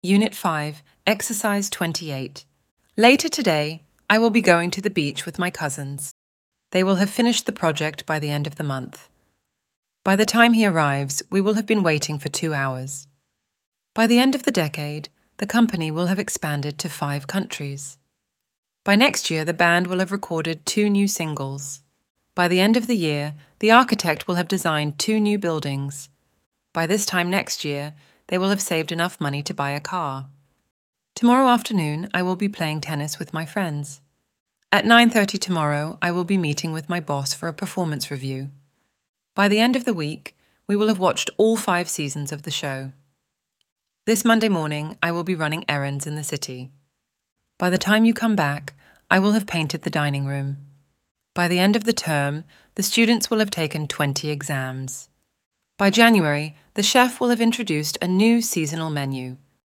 Unit 5, Exercise 28. Later today, I will be going to the beach with my cousins. They will have finished the project by the end of the month. By the time he arrives, we will have been waiting for 2 hours. By the end of the decade, the company will have expanded to 5 countries. By next year, the band will have recorded 2 new singles. By the end of the year, the architect will have designed 2 new buildings. By this time next year, they will have saved enough money to buy a car. Tomorrow afternoon, I will be playing tennis with my friends. At 9:30 tomorrow, I will be meeting with my boss for a performance review. By the end of the week, we will have watched all 5 seasons of the show. This Monday morning, I will be running errands in the city. By the time you come back, I will have painted the dining room. By the end of the term, the students will have taken 20 exams. By January, the chef will have introduced a new seasonal menu.